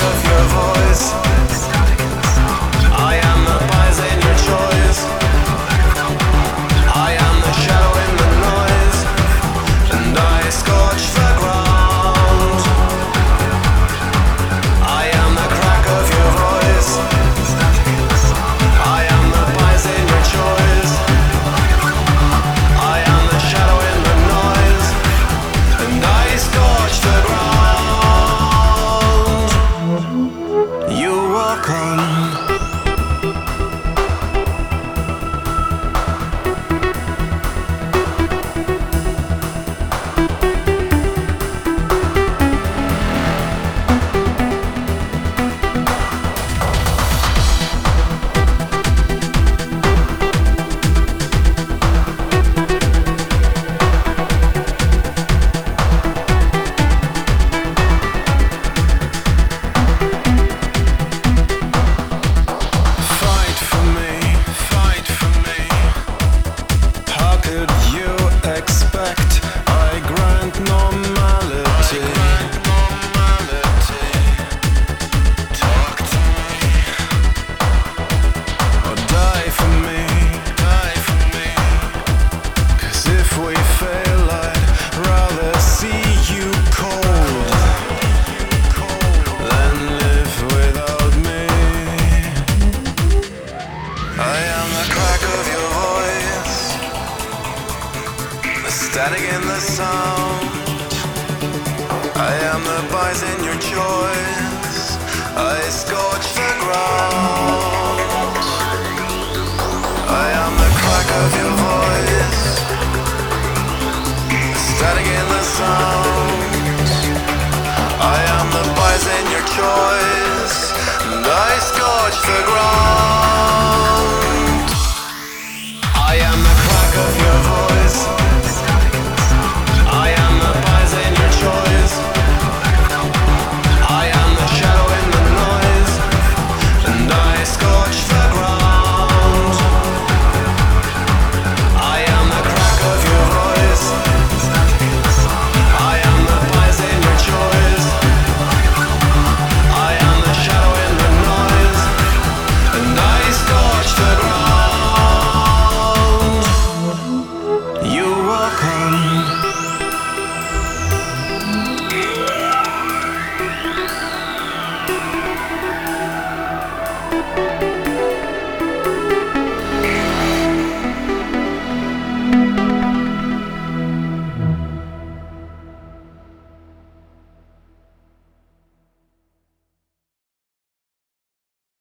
of your voice. I am the buzz in your choice. I am the shadow in the noise, and I scorch the ground. I am the crack of your voice. I am the buzz in your choice. I am the shadow in the noise, and I scorch the ground. You walk on. Static in the sound. I am the buzz in your choice. I scorch the ground. I am the crack of your voice. Static in the sound. I am the buzz in your choice, and I scorch the ground. I am the crack of your voice. I am the buzz in your choice. I am the shadow in the noise, and I scorch the ground. I am the crack of your voice. I am the buzz in your choice. I am the shadow in the noise, and I scorch the ground. You walk on. Thank you.